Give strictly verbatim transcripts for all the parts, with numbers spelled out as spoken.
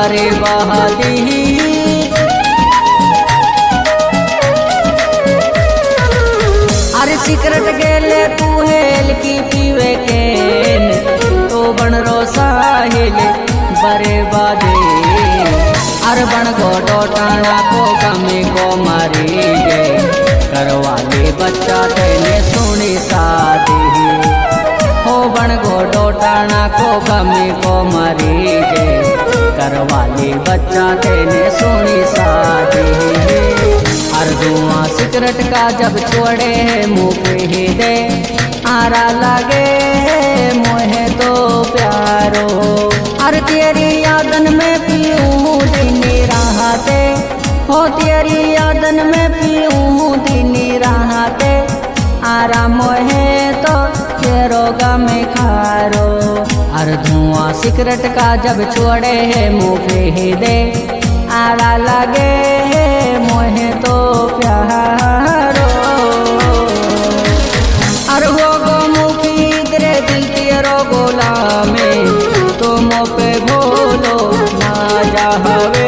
बर्बादी। अरे सिगरेट गेले तू हेल की पीवे के तो बन रो साहिल बर्बादी। अरे बन गो डोटाना को कमी को मारी गे करवाले बच्चा तेने सुनी शादी। हो बन गो डोटाना को कमी को मारी गे करवाले बच्चा तेने सुनी शादी। हर धुआं सिगरेट का जब छोड़े मुँह पे ही दे आरा लगे मोहे तो प्यारो। अरे तेरी यादन में पीऊँ दिन राहते हो तेरी यादन में पीऊँ दिन राहते आरा मोहे तो तेरोगा में खारो। हर धुआं सिगरेट का जब छोड़े मुँह पे ही दे आरा लगे मोहे तो प्यारो। अरे वो गो मुफीद रे दिल तेरो गोलामे तो मो पे भोलो ना जावे।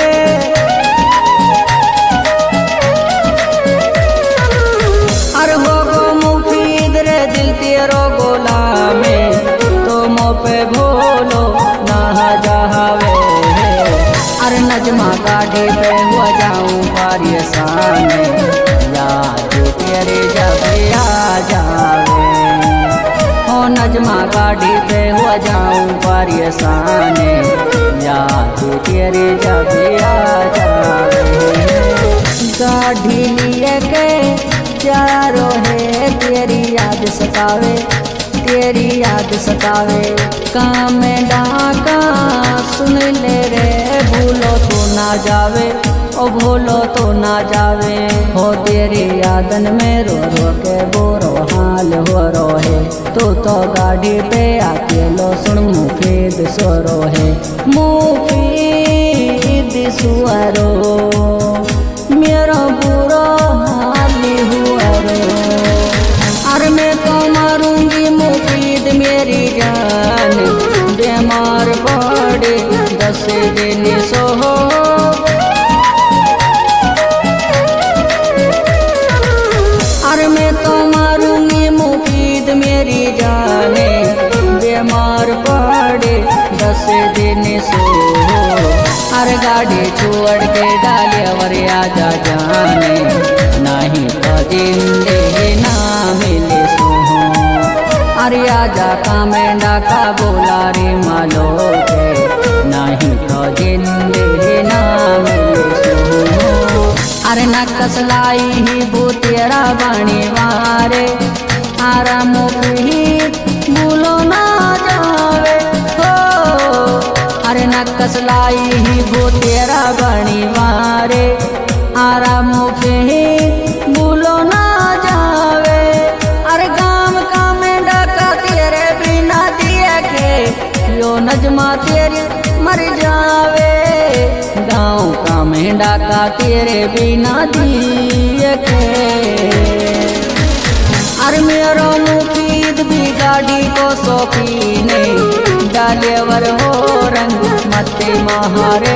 अरे वो गो मुफीद रे दिल तेरो गोलामे तो मो पे भोलो ना जावे। अरे नजमा गाड़ी पे हो जाऊं परेशान याद तेरे जब आ जावे। हो नजमा गाड़ी पे हो जाऊं परेशान याद तेरे जब आ जावे। गाड़ी लिए के चारो है तेरी याद सतावे तेरी याद सतावे। काम डाका सुन ले रे भूलो तो ना जावे ओ भूलो तो ना जावे। हो तेरी यादन में रो रो के बोरो हाल हो रो है तू तो गाड़ी पे अकेलो सुन मुफीद सोरो है मुफीद सुअरो मेरा बुरा हाल हुआ रो। अरे मैं तो मारूंगी मुफीद मेरी जान बीमार पड़े दस दिन सो। अरे मैं तो मारूंगी मुफीद मेरी जाने बीमार पड़े दस दिन सो। अरे गाड़ी छोड़ के डाले और आजा जाने नहीं तो जिंदगी ना मिले सो। अरे आजा का मेंढा का बोला रे मालो के नहीं तो जिंदगी ना मिले सो। अरे न कसलाई ही वो तेरा बाणी वारे आरा मुफीद भूलो ना जावे हो। अरे न कसलाई ही वो तेरा बाणी वारे आरा मुफीद भूलो ना जावे। अरे गाँव का मेंढा का तेरे बिना दिए के यो नजमा तेरी मर जावे। गाँव का मेंढा का तेरे बिना दिए के। अरे मेरो मुफीद भी गाड़ी को शौकीने डाले वर हो रंग मत महारे।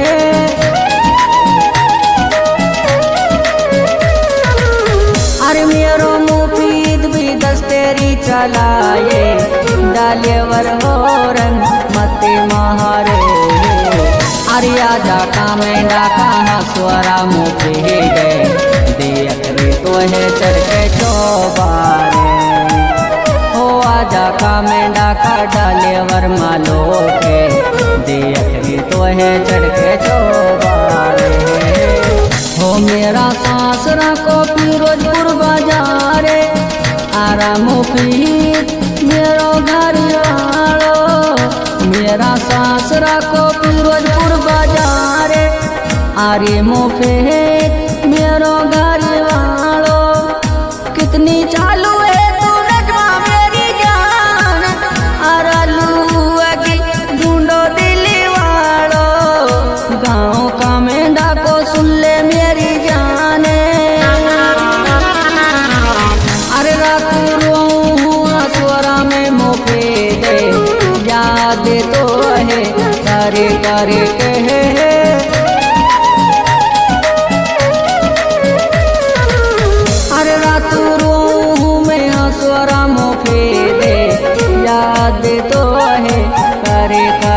अरे मेरो मुफीद भी दस्तेरी चलाए डाले वर हो रंग मत महारे। अरे आजा का मेंढा कहाँ स्वरा मुफीद देख रे तो है चढ़ के चौबारे। हो आजा का मेंढा का डाले वर मालो के देख रे तो है चढ़ के चौबारे। हो मेरा सासरा को फिरोजपुर बाजारे आरा मुफीद मेरो घर वालो। मेरा सासरा को फिरोजपुर बाजारे आरे मुफीद मेरो घर वालो। कितनी चालू है तू नजमा मेरी जान आरा लुआ की ढूंढो दिली वालो। गाँव का मेंढा को सुन ले मेरी जाने। अरे रात रोऊँ स्वरा में मुफीद याद तो है करे करे के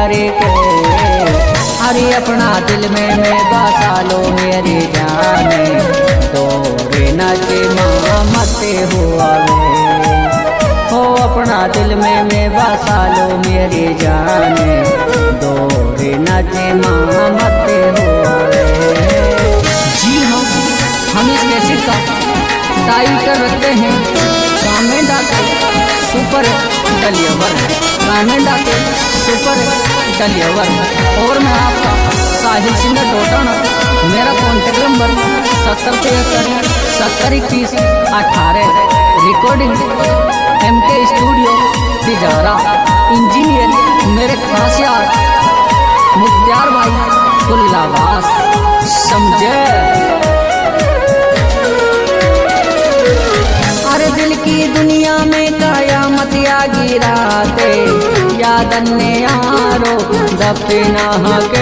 करके। अरे अपना दिल में मैं बसा लो मेरी जाने, तोरे नाचे माँ मते हुआ हो अपना दिल में मैं बसा लो मेरी जाने, दोरे नाचे माँ मते हुआ। जी हाँ, हम इस कैसेट का टाइटल रखते हैं कामें डाके सुपर डलियावर, कामें डाके सुपर डलियावर। और मैं आपका साहिल सिंगर टोटन, मेरा कॉन्टेक्ट नंबर सत्तर तिहत्तर सत्तर इक्कीस अठारह। Recording M K studio Tijara. Engineer मेरे खास यार मुख्तार भाई गुल्लाबास, समझे। अरे दिल की दुनिया में कयामत या गिराते, याद ने यारो दफना के।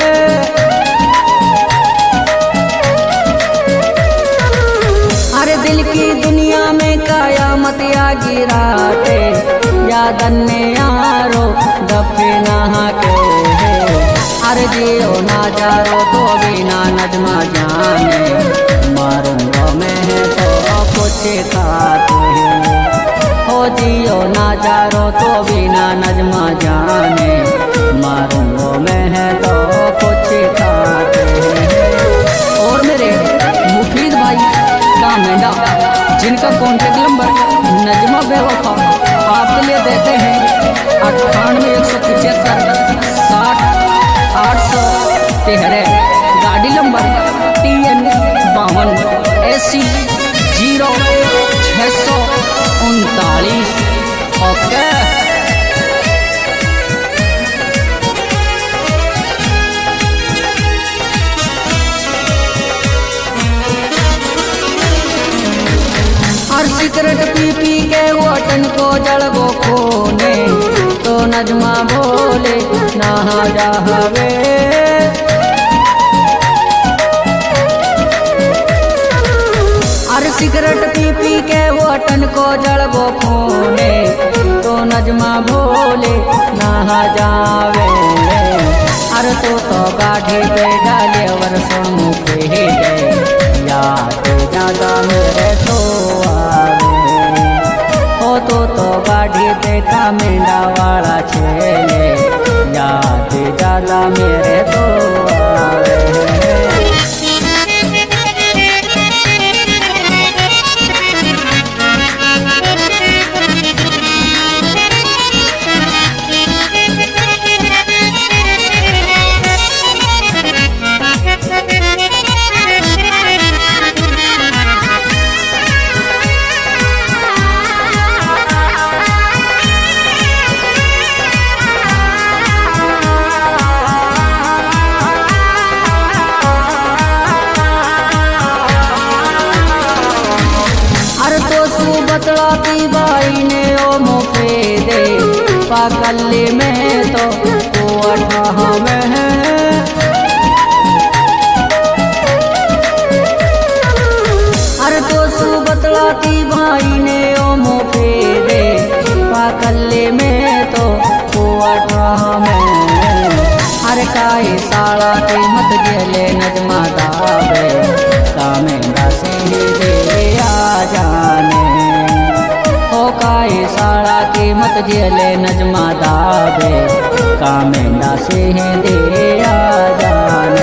अरे दिल की दुनिया में कयामत या गिराते, याद ने यारो दफना के। अरे जियो ना जारो तो बिना नजमा जाने, मारूंगा मैं तो कुछ खाते हो। जियो ना जारो तो बिना नजमा जाने, मारूंगा मैं तो कुछ खाते। और मेरे मुफीद भाई कामेंडा, जिनका कॉन्टेक्ट नंबर नजमा बेवफा आपके लिए देते हैं अट्ठानवे एक सौ पचहत्तर साठ आठ सौ तेरह। गाड़ी नंबर टी एन बावन एसी जीरो छः सौ उनतालीस। ओके और सिगरेट पी पी के वतन को जलबो खोने, तो नजमा बोले ना जावे। और सिगरेट पी पी के वतन को जलबो खोने, तो नजमा बोले ना जावे। अरे तो तो गाढ़े पे डाले वर्षों मुखे गए, याद ज्यादा मेरे तो आवे। हो तो तो गाड़ी देखा मेंढा वाला छेले, याद ज्यादा मेरे तो आवे। बतलाती बाई ने ओ मोके दे, पागले में तो वो अठाह में है। अरे तो सु बतलाती भाई ने ओ मोके दे, पागले में तो वो अठाह में। अरे काई साला के मत गेले नजमा दावे, कामेंगा से दे आ जाने। काई साड़ा की मत जेले नजमा दावे, कामेंडा से दे आ जाने।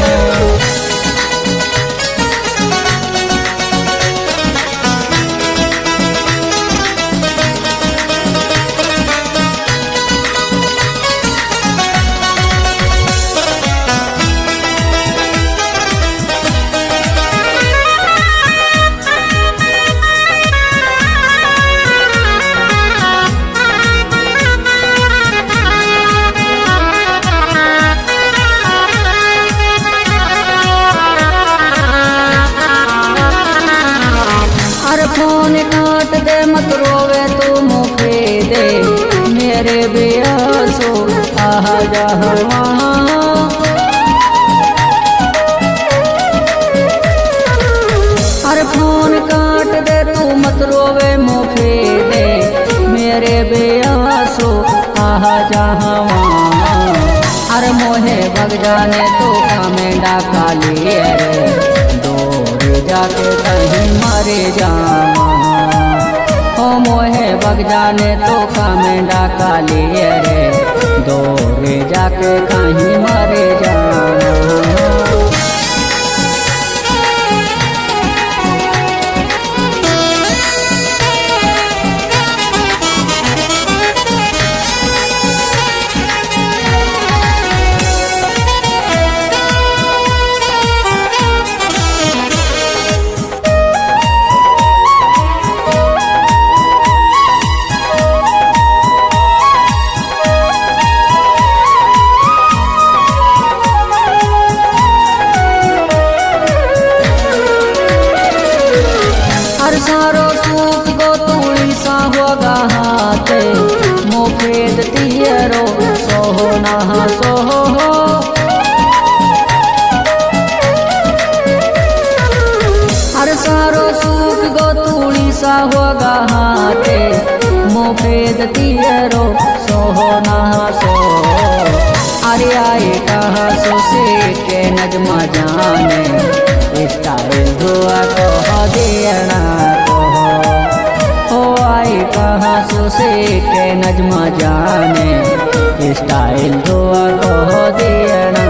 फोन काट दे मत रोवे तू मुखे दे, मेरे बेआसो आह जहवा। अरे फोन काट दे तू मत रोवे मुखे दे, मेरे बेआसो आह जहवा। अरे मोहे भग जाने तो कामेंडा काली रे दूर जाके कहीं मरे जावा हो मोहे भग जाने तो कामेंडा काली रे दूर जाके कहीं मरे जावा। सारो सूख गो तुड़ी सा होगा हाथे मोफेद तियरो सोहो नहा सोहो हो हर सारो सूख गो तुड़ी सा होगा हाथे मोफेद तियरो सोहो नहा सोहो। अरे आए कहा सो से के नजमा जाने स्टाइल धुआ कह देना कहाँ सो से के नजमा जाने स्टाइल धुआ कह देना।